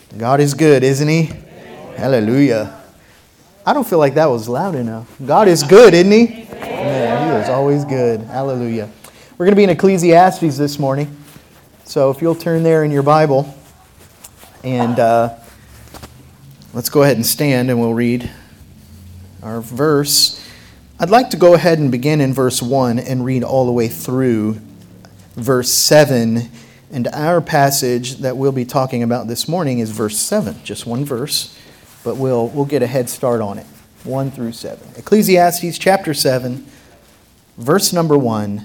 God is good, isn't He? Hallelujah. I don't feel like that was loud enough. God is good, isn't He? Amen. He is always good. Hallelujah. We're going to be in Ecclesiastes this morning. So if you'll turn there in your Bible, and let's go ahead and stand and we'll read our verse. I'd like to go ahead and begin in verse 1 and read all the way through verse 7. And our passage that we'll be talking about this morning is verse 7, just one verse, but we'll get a head start on it, 1 through 7. Ecclesiastes chapter 7, verse number 1.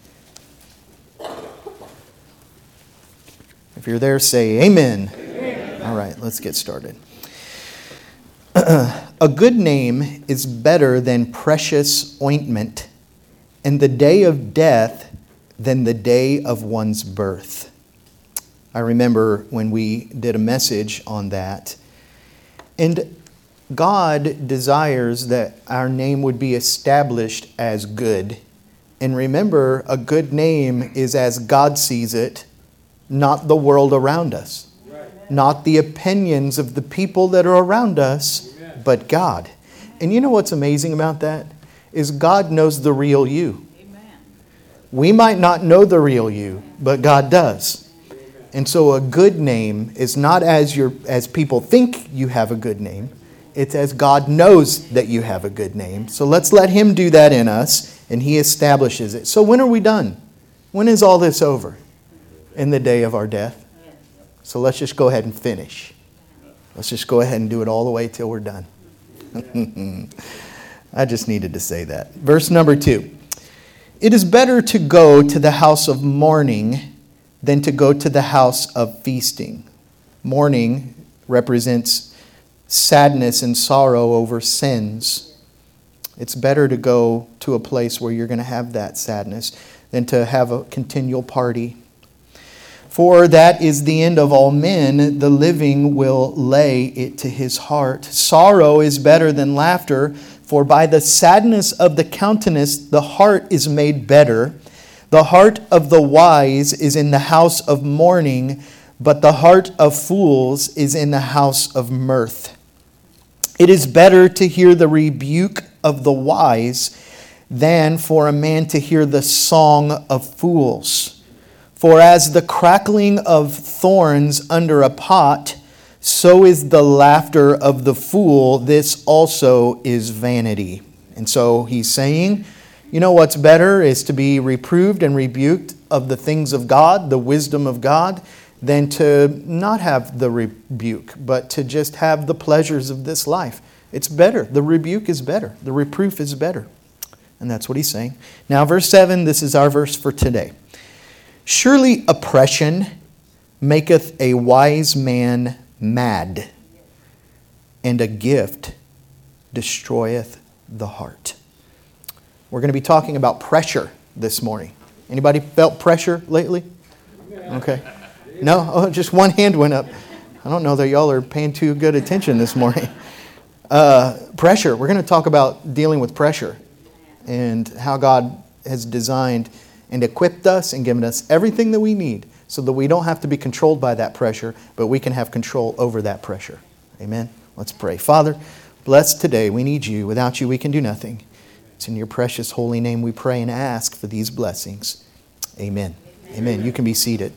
If you're there, say amen. Amen. All right, let's get started. A good name is better than precious ointment, and the day of death than the day of one's birth. I remember when we did a message on that. And God desires that our name would be established as good. And remember, a good name is as God sees it, not the world around us. Not the opinions of the people that are around us, but God. And you know what's amazing about that? Is God knows the real you. We might not know the real you, but God does. And so a good name is not as people think you have a good name. It's as God knows that you have a good name. So let's let Him do that in us, and He establishes it. So when are we done? When is all this over? In the day of our death. So let's just go ahead and finish. Let's just go ahead and do it all the way till we're done. I just needed to say that. Verse number 2. It is better to go to the house of mourning than to go to the house of feasting. Mourning represents sadness and sorrow over sins. It's better to go to a place where you're going to have that sadness than to have a continual party. For that is the end of all men. The living will lay it to his heart. Sorrow is better than laughter, for by the sadness of the countenance the heart is made better. The heart of the wise is in the house of mourning, but the heart of fools is in the house of mirth. It is better to hear the rebuke of the wise than for a man to hear the song of fools. For as the crackling of thorns under a pot, so is the laughter of the fool. This also is vanity. And so he's saying, you know what's better is to be reproved and rebuked of the things of God, the wisdom of God, than to not have the rebuke, but to just have the pleasures of this life. It's better. The rebuke is better. The reproof is better. And that's what he's saying. Now, verse 7, this is our verse for today. Surely oppression maketh a wise man mad, and a gift destroyeth the heart. We're going to be talking about pressure this morning. Anybody felt pressure lately? Okay. No? Oh, just one hand went up. I don't know that y'all are paying too good attention this morning. Pressure. We're going to talk about dealing with pressure and how God has designed and equipped us and given us everything that we need so that we don't have to be controlled by that pressure, but we can have control over that pressure. Amen? Let's pray. Father, bless today. We need You. Without You, we can do nothing. It's in Your precious holy name we pray and ask for these blessings. Amen. Amen. You can be seated.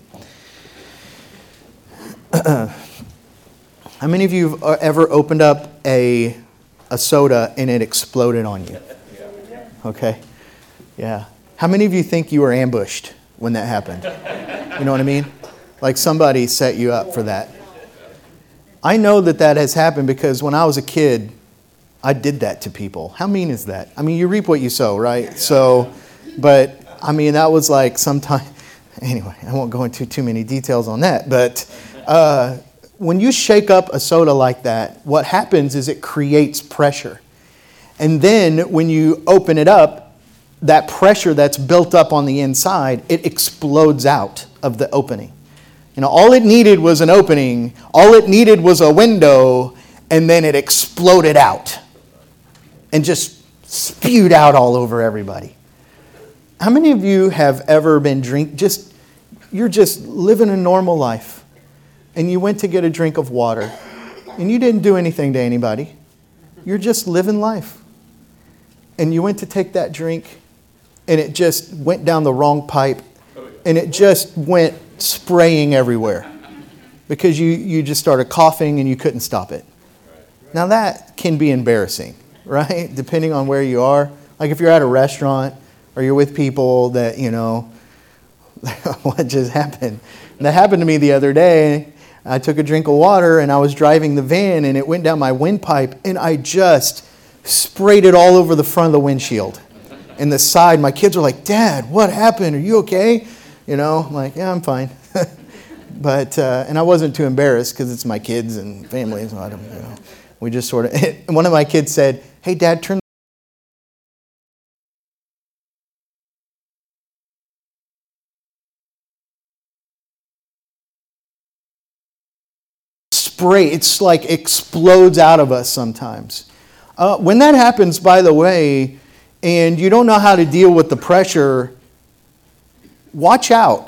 How many of you have ever opened up a soda and it exploded on you? Okay. Yeah. How many of you think you were ambushed when that happened? You know what I mean? Like somebody set you up for that. I know that has happened because when I was a kid, I did that to people. How mean is that? I mean, you reap what you sow, right? So, but I mean, that was like sometime. Anyway, I won't go into too many details on that. But when you shake up a soda like that, what happens is it creates pressure. And then when you open it up, that pressure that's built up on the inside, it explodes out of the opening. You know, all it needed was an opening. All it needed was a window, and then it exploded out. And just spewed out all over everybody. How many of you have ever been you're just living a normal life, and you went to get a drink of water, and you didn't do anything to anybody. You're just living life. And you went to take that drink, and it just went down the wrong pipe, and it just went spraying everywhere because you just started coughing and you couldn't stop it. Now that can be embarrassing, right? Depending on where you are. Like if you're at a restaurant or you're with people that, what just happened? And that happened to me the other day. I took a drink of water and I was driving the van and it went down my windpipe and I just sprayed it all over the front of the windshield and the side. My kids were like, "Dad, what happened? Are you okay?" I'm like, "Yeah, I'm fine." But, and I wasn't too embarrassed because it's my kids and family. So I don't, we just sort of, one of my kids said, "Hey, Dad, turn spray." It's like explodes out of us sometimes. When that happens, by the way, and you don't know how to deal with the pressure, watch out.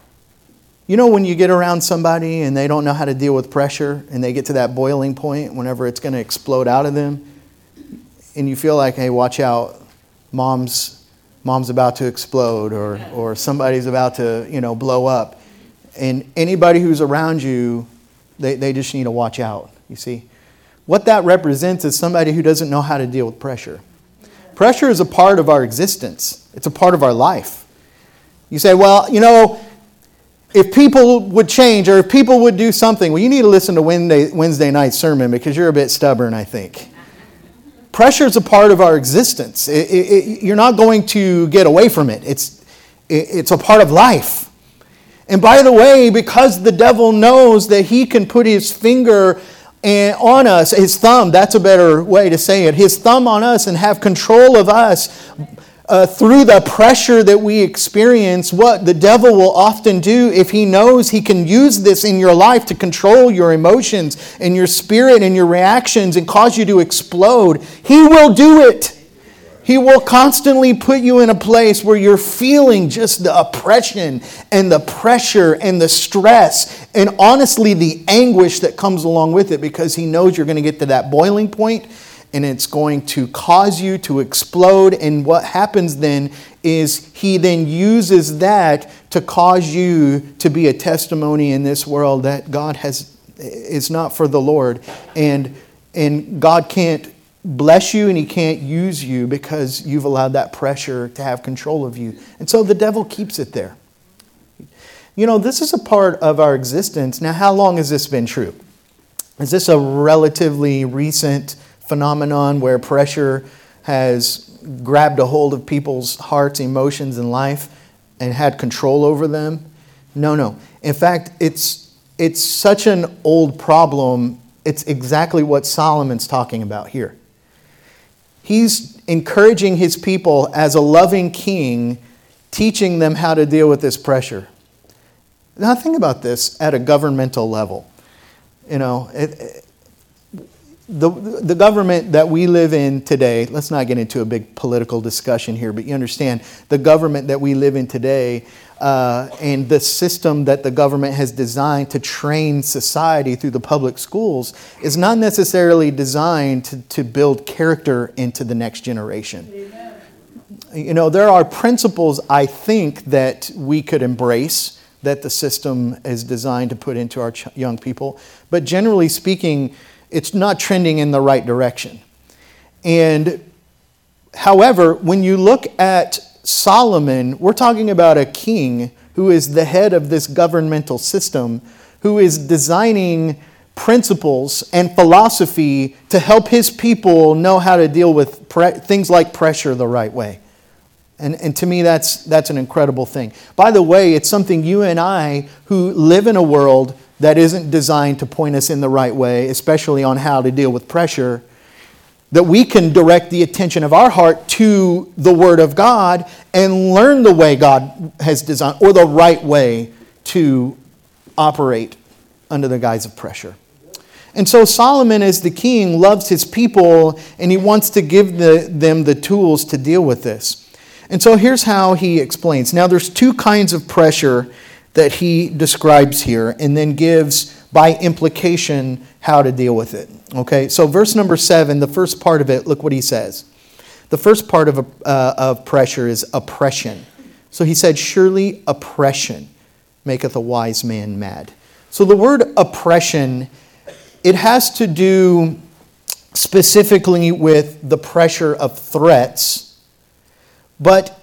When you get around somebody and they don't know how to deal with pressure and they get to that boiling point whenever it's going to explode out of them, and you feel like, hey, watch out, mom's about to explode or somebody's about to, blow up. And anybody who's around you, they just need to watch out, you see. What that represents is somebody who doesn't know how to deal with pressure. Pressure is a part of our existence. It's a part of our life. You say, well, if people would change or if people would do something, well, you need to listen to Wednesday night's sermon because you're a bit stubborn, I think. Pressure is a part of our existence. You're not going to get away from it. It's a part of life. And by the way, because the devil knows that he can put his finger on us, his thumb, that's a better way to say it, his thumb on us and have control of us through the pressure that we experience, what the devil will often do if he knows he can use this in your life to control your emotions and your spirit and your reactions and cause you to explode, he will do it. He will constantly put you in a place where you're feeling just the oppression and the pressure and the stress and honestly the anguish that comes along with it because he knows you're going to get to that boiling point and it's going to cause you to explode. And what happens then is he then uses that to cause you to be a testimony in this world that God is not for the Lord. And God can't bless you and he can't use you because you've allowed that pressure to have control of you. And so the devil keeps it there. This is a part of our existence. Now, how long has this been true? Is this a relatively recent phenomenon where pressure has grabbed a hold of people's hearts, emotions, and life and had control over them? No. In fact, it's such an old problem. It's exactly what Solomon's talking about here. He's encouraging his people as a loving king, teaching them how to deal with this pressure. Now think about this at a governmental level. The government that we live in today, let's not get into a big political discussion here, but you understand the government that we live in today and the system that the government has designed to train society through the public schools is not necessarily designed to build character into the next generation. Amen. There are principles, I think, that we could embrace that the system is designed to put into our young people. But generally speaking, it's not trending in the right direction. And however, when you look at Solomon, we're talking about a king who is the head of this governmental system, who is designing principles and philosophy to help his people know how to deal with things like pressure the right way. And to me, that's an incredible thing. By the way, it's something you and I, who live in a world that isn't designed to point us in the right way, especially on how to deal with pressure, that we can direct the attention of our heart to the Word of God and learn the way God has designed, or the right way to operate under the guise of pressure. And so Solomon, as the king, loves his people and he wants to give them the tools to deal with this. And so here's how he explains. Now there's two kinds of pressure that he describes here and then gives by implication, how to deal with it. Okay, so verse number 7, the first part of it, look what he says. The first part of pressure is oppression. So he said, surely oppression maketh a wise man mad. So the word oppression, it has to do specifically with the pressure of threats, but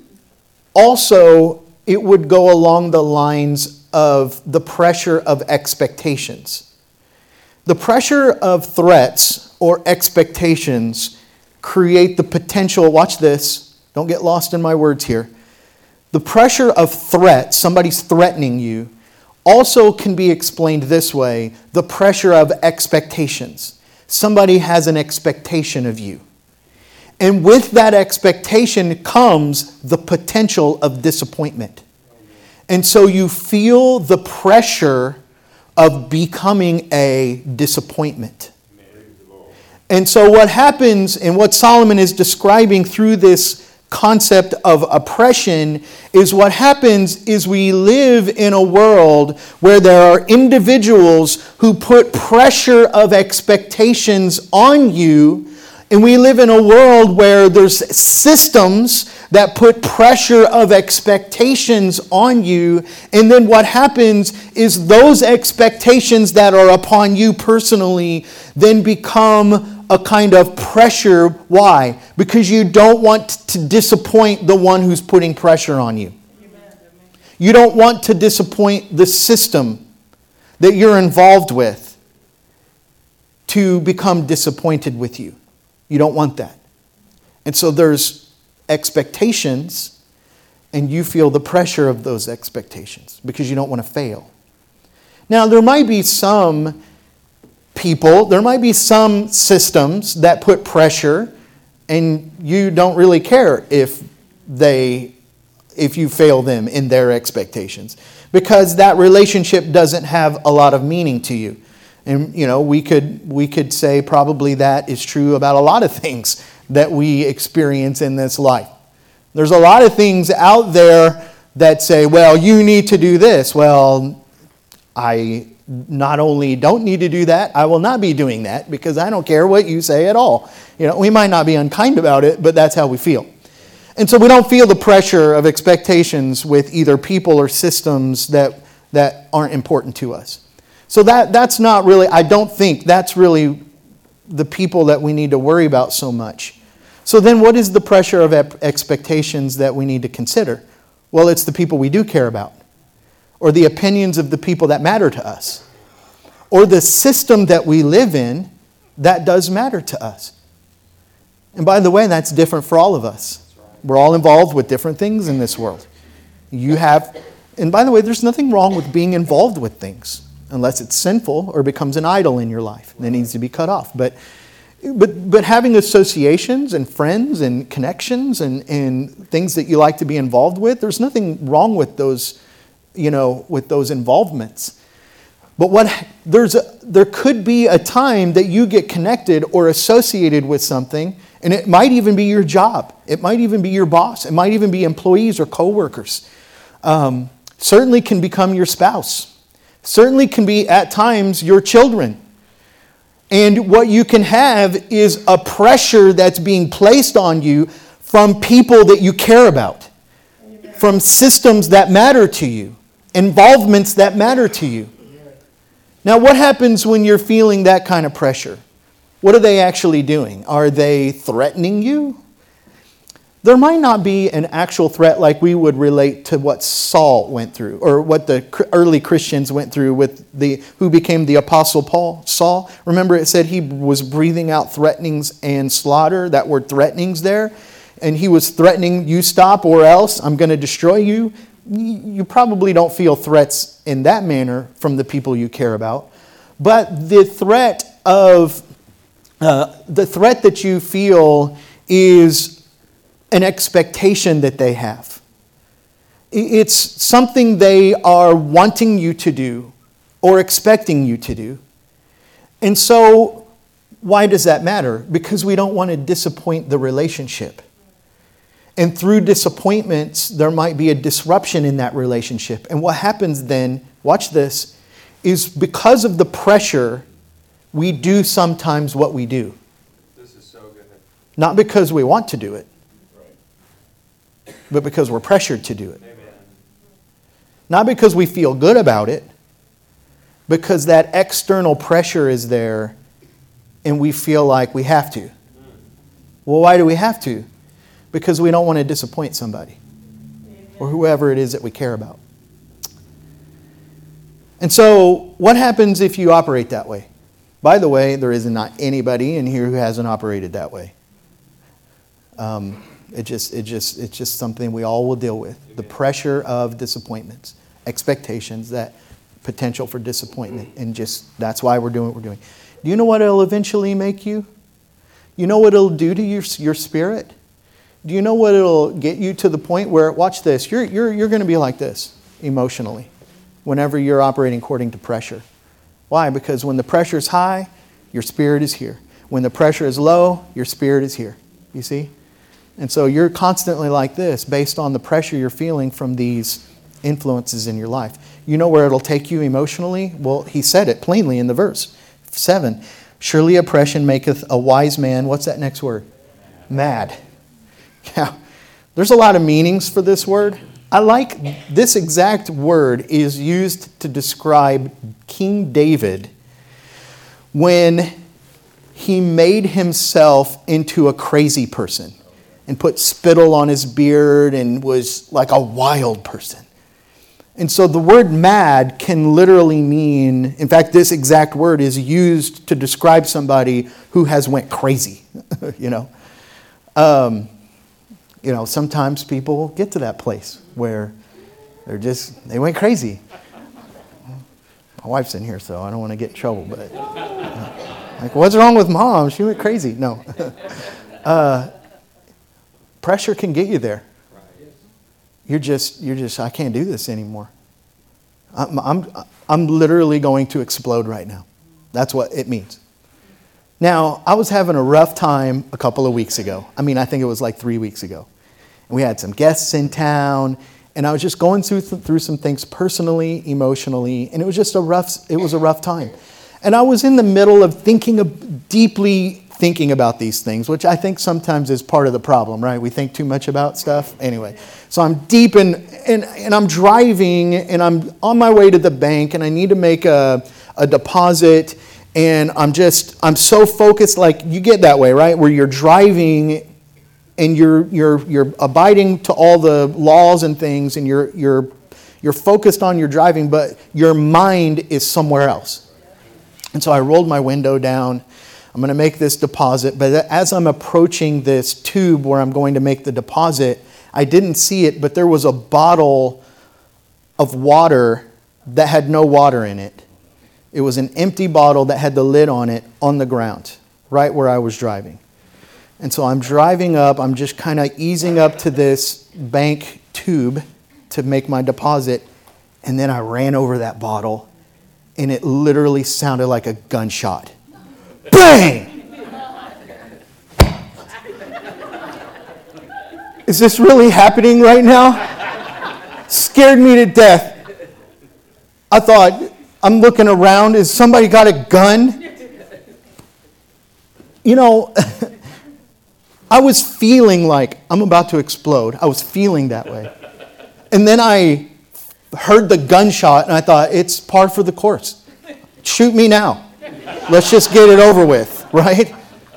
also it would go along the lines of the pressure of expectations. The pressure of threats or expectations create the potential, watch this, don't get lost in my words here. The pressure of threat, somebody's threatening you, also can be explained this way, the pressure of expectations. Somebody has an expectation of you. And with that expectation comes the potential of disappointment. And so you feel the pressure of becoming a disappointment. And so what happens, and what Solomon is describing through this concept of oppression, is what happens is we live in a world where there are individuals who put pressure of expectations on you, and we live in a world where there's systems that put pressure of expectations on you, and then what happens is those expectations that are upon you personally then become a kind of pressure. Why? Because you don't want to disappoint the one who's putting pressure on you. You don't want to disappoint the system that you're involved with to become disappointed with you. You don't want that. And so there's expectations, and you feel the pressure of those expectations because you don't want to fail. Now, there might be some people, there might be some systems that put pressure, and you don't really care if you fail them in their expectations, because that relationship doesn't have a lot of meaning to you. And we could say probably that is true about a lot of things that we experience in this life. There's a lot of things out there that say, well, you need to do this. Well, I not only don't need to do that, I will not be doing that because I don't care what you say at all. We might not be unkind about it, but that's how we feel. And so we don't feel the pressure of expectations with either people or systems that aren't important to us. So that's not really, I don't think that's really the people that we need to worry about so much. So then what is the pressure of expectations that we need to consider? Well, it's the people we do care about, or the opinions of the people that matter to us, or the system that we live in that does matter to us. And by the way, that's different for all of us. We're all involved with different things in this world. And by the way, there's nothing wrong with being involved with things, unless it's sinful or becomes an idol in your life that needs to be cut off. But having associations and friends and connections and things that you like to be involved with, there's nothing wrong with those, with those involvements. But there could be a time that you get connected or associated with something, and it might even be your job. It might even be your boss. It might even be employees or coworkers. Certainly can become your spouse. Certainly can be at times your children. And what you can have is a pressure that's being placed on you from people that you care about, from systems that matter to you, involvements that matter to you. Now, what happens when you're feeling that kind of pressure? What are they actually doing? Are they threatening you? There might not be an actual threat like we would relate to what Saul went through, or what the early Christians went through with who became the Apostle Saul. Remember, it said he was breathing out threatenings and slaughter. That word threatenings there. And he was threatening, you stop or else I'm going to destroy you. You probably don't feel threats in that manner from the people you care about. But the threat that you feel is an expectation that they have. It's something they are wanting you to do or expecting you to do. And so, why does that matter? Because we don't want to disappoint the relationship. And through disappointments, there might be a disruption in that relationship. And what happens then, watch this, is because of the pressure, we do sometimes what we do. This is so good. Not because we want to do it, but because we're pressured to do it. Amen. Not because we feel good about it, because that external pressure is there and we feel like we have to. Well, why do we have to? Because we don't want to disappoint somebody or whoever it is that we care about. And so, what happens if you operate that way? By the way, there is not anybody in here who hasn't operated that way. It's just something we all will deal with. The pressure of disappointments, expectations, that potential for disappointment, and just that's why we're doing what we're doing. Do you know what it'll eventually make you? You know what it'll do to your spirit? Do you know what it'll get you to the point where, watch this, you're going to be like this emotionally whenever you're operating according to pressure. Why? Because when the pressure is high, your spirit is here. When the pressure is low, your spirit is here. You see? And so you're constantly like this based on the pressure you're feeling from these influences in your life. You know where it'll take you emotionally? Well, he said it plainly in the verse 7. Surely oppression maketh a wise man, what's that next word? Mad. Now, there's a lot of meanings for this word. I like this exact word is used to describe King David when he made himself into a crazy person and put spittle on his beard and was like a wild person. And so the word mad can literally mean, in fact, this exact word is used to describe somebody who has went crazy, you know. Sometimes people get to that place where they went crazy. My wife's in here, so I don't want to get in trouble, but like, what's wrong with Mom? She went crazy. No. Pressure can get you there. You're just, I can't do this anymore. I'm literally going to explode right now. That's what it means. Now, I was having a rough time a couple of weeks ago. I think it was like 3 weeks ago. And we had some guests in town, and I was just going through some things personally, emotionally, and it was just a rough time. And I was in the middle of deeply thinking about these things, which I think sometimes is part of the problem, right? We think too much about stuff. Anyway, so I'm deep and I'm driving, and I'm on my way to the bank, and I need to make a deposit, and I'm so focused, like you get that way, right? Where you're driving and you're abiding to all the laws and things, and you're focused on your driving, but your mind is somewhere else. And so I rolled my window down. I'm going to make this deposit, but as I'm approaching this tube where I'm going to make the deposit, I didn't see it, but there was a bottle of water that had no water in it. It was an empty bottle that had the lid on it on the ground, right where I was driving. And so I'm driving up, I'm just kind of easing up to this bank tube to make my deposit, and then I ran over that bottle, and it literally sounded like a gunshot. Bang! Is this really happening right now? Scared me to death. I thought, I'm looking around, has somebody got a gun? I was feeling like I'm about to explode. I was feeling that way. And then I heard the gunshot, and I thought, it's par for the course. Shoot me now. Let's just get it over with, right?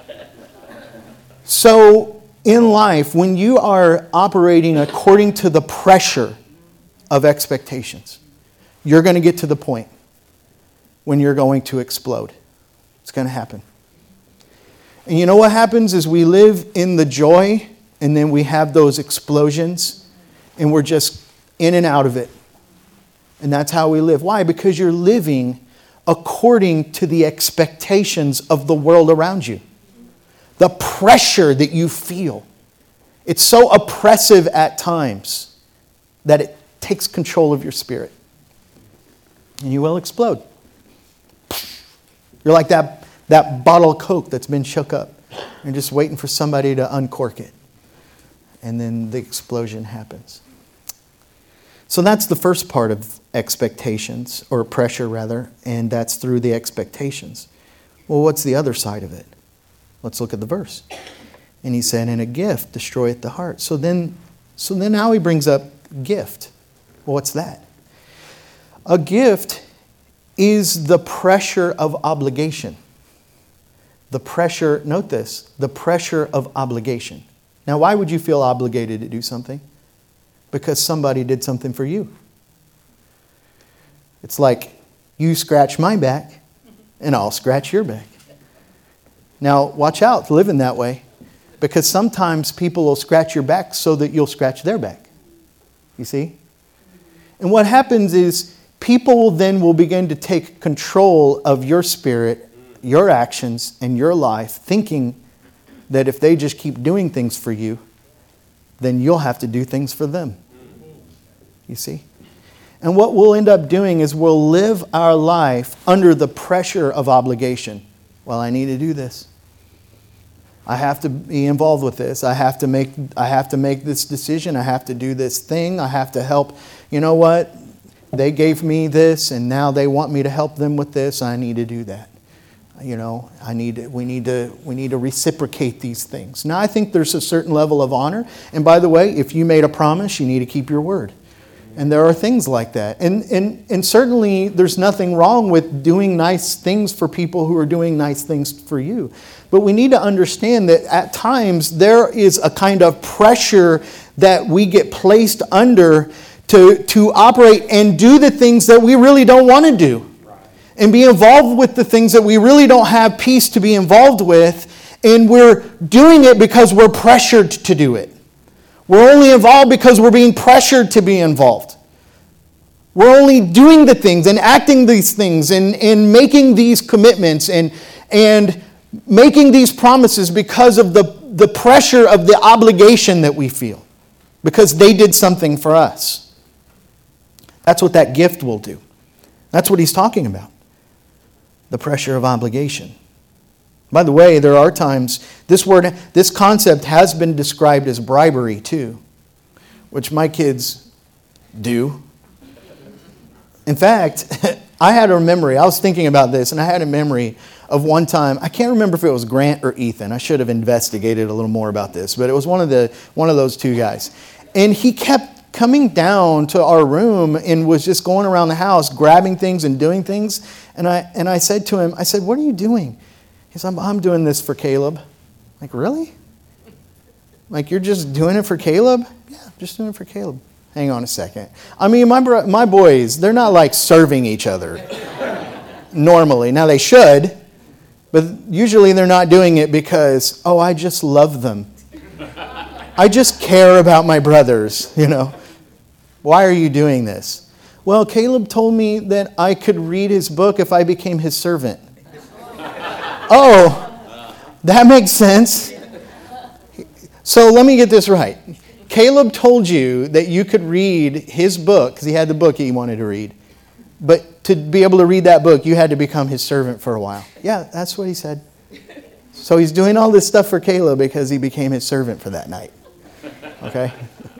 So in life, when you are operating according to the pressure of expectations, you're going to get to the point when you're going to explode. It's going to happen. And you know what happens is we live in the joy, and then we have those explosions, and we're just in and out of it. And that's how we live. Why? Because you're living according to the expectations of the world around you. The pressure that you feel. It's so oppressive at times that it takes control of your spirit. And you will explode. You're like that bottle of Coke that's been shook up. You're just waiting for somebody to uncork it. And then the explosion happens. So that's the first part of expectations, or pressure rather, and that's through the expectations. Well, what's the other side of it? Let's look at the verse. And he said, and a gift destroyeth the heart. So then now he brings up gift. Well, what's that? A gift is the pressure of obligation. The pressure, note this, the pressure of obligation. Now, why would you feel obligated to do something? Because somebody did something for you. It's like, you scratch my back, and I'll scratch your back. Now, watch out living that way, because sometimes people will scratch your back so that you'll scratch their back. You see? And what happens is, people then will begin to take control of your spirit, your actions, and your life, thinking that if they just keep doing things for you, then you'll have to do things for them. You see? And what we'll end up doing is we'll live our life under the pressure of obligation. Well, I need to do this. I have to be involved with this. I have to make this decision. I have to do this thing. I have to help. You know what? They gave me this, and now they want me to help them with this. I need to do that. You know, we need to reciprocate these things. Now, I think there's a certain level of honor. And by the way, if you made a promise, you need to keep your word. And there are things like that. And certainly there's nothing wrong with doing nice things for people who are doing nice things for you. But we need to understand that at times there is a kind of pressure that we get placed under to operate and do the things that we really don't want to do. And be involved with the things that we really don't have peace to be involved with. And we're doing it because we're pressured to do it. We're only involved because we're being pressured to be involved. We're only doing the things and acting these things and making these commitments and making these promises because of the pressure of the obligation that we feel. Because they did something for us. That's what that gift will do. That's what he's talking about. The pressure of obligation. By the way, there are times, this concept has been described as bribery too, which my kids do. In fact, I had a memory, I was thinking about this, and I had a memory of one time, I can't remember if it was Grant or Ethan, I should have investigated a little more about this, but it was one of those two guys. And he kept coming down to our room and was just going around the house, grabbing things and doing things. And I said to him, what are you doing? He said, I'm doing this for Caleb. Like, really? Like, you're just doing it for Caleb? Yeah, I'm just doing it for Caleb. Hang on a second. I mean, my boys, they're not like serving each other normally. Now, they should, but usually they're not doing it because, I just love them. I just care about my brothers, you know. Why are you doing this? Well, Caleb told me that I could read his book if I became his servant. Oh, that makes sense. So let me get this right. Caleb told you that you could read his book, because he had the book he wanted to read. But to be able to read that book, you had to become his servant for a while. Yeah, that's what he said. So he's doing all this stuff for Caleb because he became his servant for that night. Okay?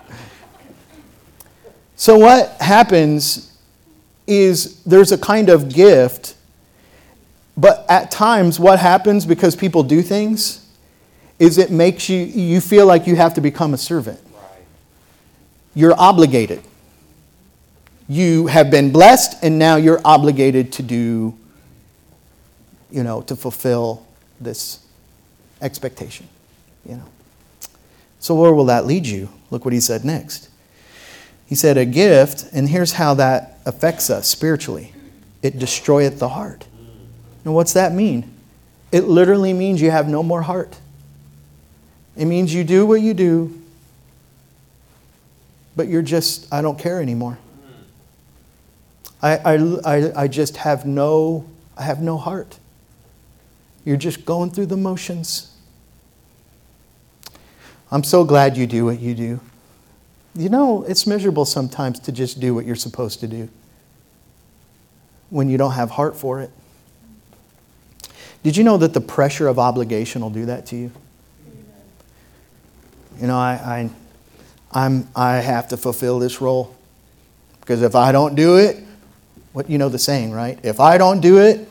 So what happens is there's a kind of gift, but at times what happens because people do things is it makes you feel like you have to become a servant. You're obligated. You have been blessed and now you're obligated to do, to fulfill this expectation, So where will that lead you? Look what he said next. He said a gift, and here's how that affects us spiritually. It destroyeth the heart. And what's that mean? It literally means you have no more heart. It means you do what you do, but you're just, I don't care anymore. I just have no heart. You're just going through the motions. I'm so glad you do what you do. It's miserable sometimes to just do what you're supposed to do when you don't have heart for it. Did you know that the pressure of obligation will do that to you? I have to fulfill this role. Because if I don't do it, you know the saying, right? If I don't do it,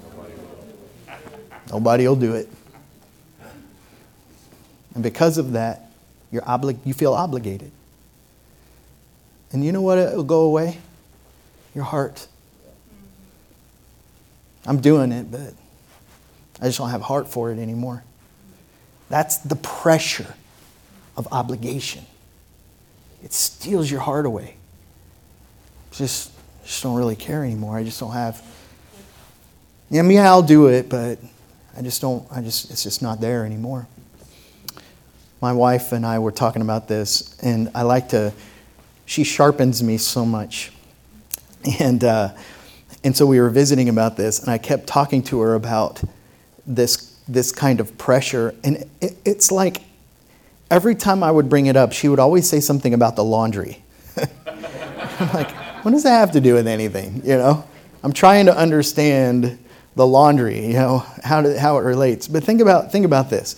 nobody will do it. And because of that, you feel obligated. And you know what will go away? Your heart. I'm doing it, but I just don't have heart for it anymore. That's the pressure of obligation. It steals your heart away. Just don't really care anymore. I just don't have. Yeah, I'll do it, but it's just not there anymore. My wife and I were talking about this, and she sharpens me so much. And so we were visiting about this, and I kept talking to her about this kind of pressure. And it's like every time I would bring it up, she would always say something about the laundry. I'm like, what does that have to do with anything? I'm trying to understand the laundry, how it relates. But think about this.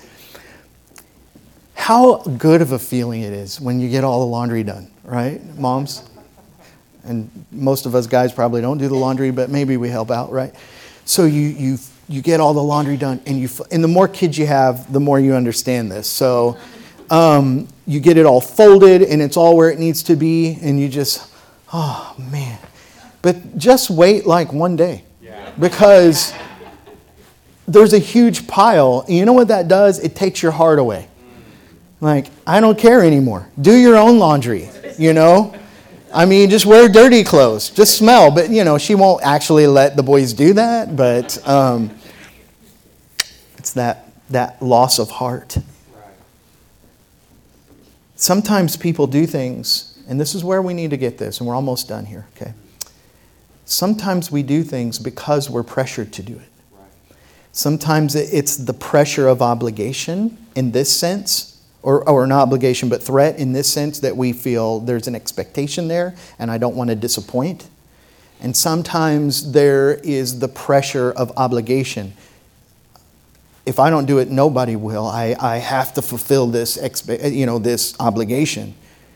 How good of a feeling it is when you get all the laundry done, right, moms? And most of us guys probably don't do the laundry, but maybe we help out, right? So you get all the laundry done, and the more kids you have, the more you understand this. So you get it all folded, and it's all where it needs to be, and you just, oh man. But just wait like one day, because there's a huge pile. And you know what that does? It takes your heart away. Like, I don't care anymore. Do your own laundry, I mean, just wear dirty clothes. Just smell. But, she won't actually let the boys do that. But it's that loss of heart. Sometimes people do things, and this is where we need to get this, and we're almost done here, okay? Sometimes we do things because we're pressured to do it. Sometimes it's the pressure of obligation in this sense, or an obligation, but threat in this sense that we feel there's an expectation there and I don't want to disappoint. And sometimes there is the pressure of obligation. If I don't do it, nobody will. I have to fulfill this obligation.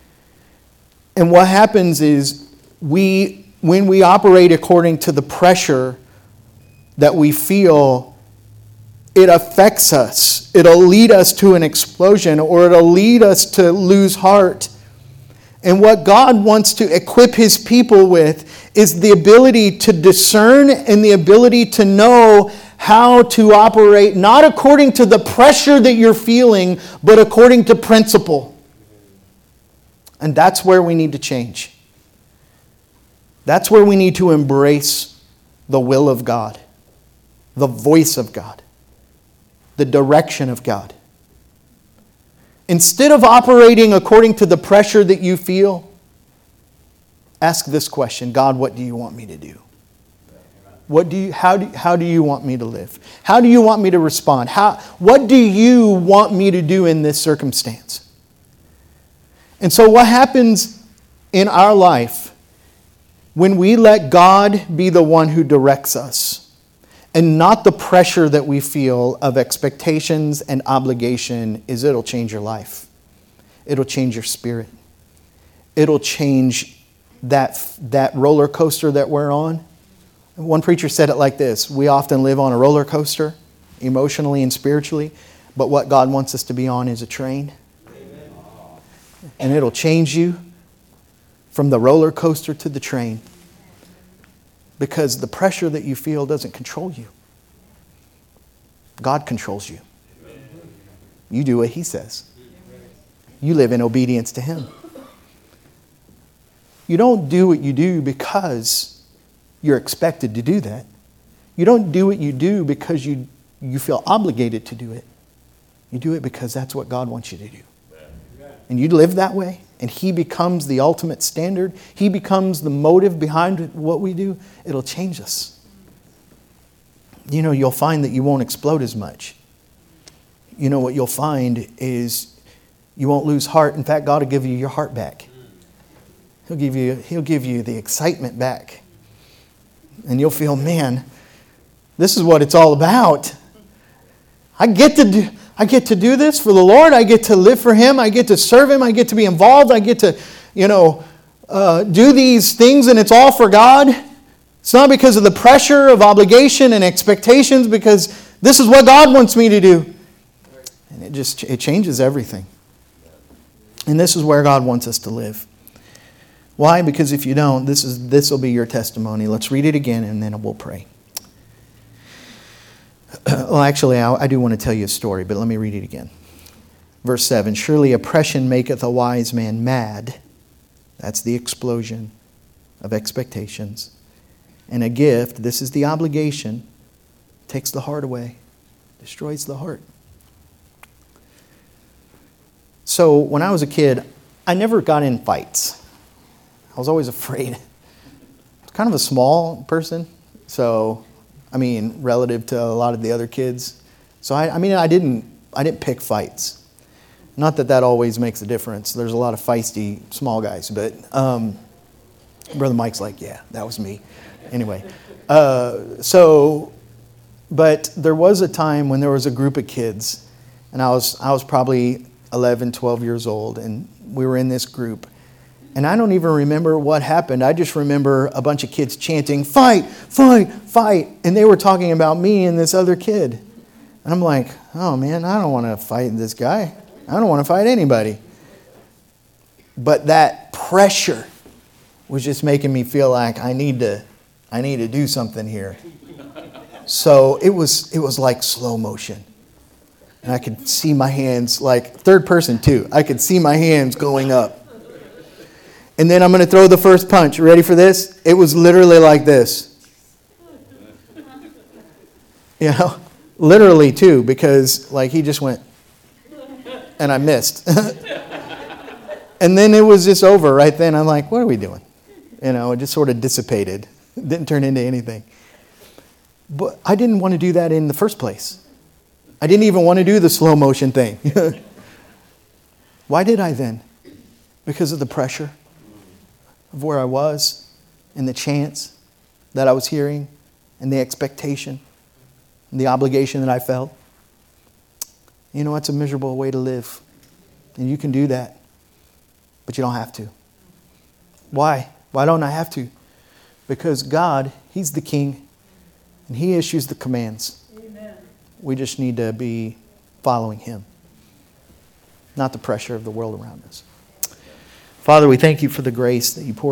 And what happens is when we operate according to the pressure that we feel, it affects us. It'll lead us to an explosion, or it'll lead us to lose heart. And what God wants to equip His people with is the ability to discern and the ability to know how to operate, not according to the pressure that you're feeling, but according to principle. And that's where we need to change. That's where we need to embrace the will of God, the voice of God, the direction of God. Instead of operating according to the pressure that you feel, ask this question: God, what do you want me to do? How do you want me to live? How do you want me to respond? What do you want me to do in this circumstance? And so what happens in our life when we let God be the one who directs us, and not the pressure that we feel of expectations and obligation, is it'll change your life. It'll change your spirit. It'll change that roller coaster that we're on. One preacher said it like this: we often live on a roller coaster, emotionally and spiritually, but what God wants us to be on is a train. Amen. And it'll change you from the roller coaster to the train. Because the pressure that you feel doesn't control you. God controls you. You do what He says. You live in obedience to Him. You don't do what you do because you're expected to do that. You don't do what you do because you feel obligated to do it. You do it because that's what God wants you to do. And you live that way, and He becomes the ultimate standard. He becomes the motive behind what we do. It'll change us. You'll find that you won't explode as much. What you'll find is you won't lose heart. In fact, God will give you your heart back. He'll give you the excitement back. And you'll feel, man, this is what it's all about. I get to do this for the Lord. I get to live for Him. I get to serve Him. I get to be involved. I get to, do these things and it's all for God. It's not because of the pressure of obligation and expectations, because this is what God wants me to do. And it changes everything. And this is where God wants us to live. Why? Because if you don't, this will be your testimony. Let's read it again and then we'll pray. Well, actually, I do want to tell you a story, but let me read it again. Verse 7, surely oppression maketh a wise man mad. That's the explosion of expectations. And a gift, this is the obligation, takes the heart away, destroys the heart. So when I was a kid, I never got in fights. I was always afraid. I was kind of a small person, so, relative to a lot of the other kids. So I didn't pick fights. Not that Always makes a difference. There's a lot of feisty small guys, but Brother Mike's like, yeah, that was me. Anyway, but there was a time when there was a group of kids, and I was probably 11, 12 years old, and we were in this group. And I don't even remember what happened. I just remember a bunch of kids chanting, fight, fight, fight. And they were talking about me and this other kid. And I'm like, oh man, I don't want to fight this guy. I don't want to fight anybody. But that pressure was just making me feel like I need to do something here. So it was like slow motion. And I could see my hands, like third person too. I could see my hands going up. And then I'm going to throw the first punch. You ready for this? It was literally like this. Literally too, because he just went, and I missed. And then it was just over right then. I'm like, what are we doing? It just sort of dissipated. It didn't turn into anything. But I didn't want to do that in the first place. I didn't even want to do the slow motion thing. Why did I then? Because of the pressure of where I was and the chance that I was hearing and the expectation and the obligation that I felt. It's a miserable way to live. And you can do that. But you don't have to. Why? Why don't I have to? Because God, He's the King. And He issues the commands. Amen. We just need to be following Him. Not the pressure of the world around us. Father, we thank You for the grace that You pour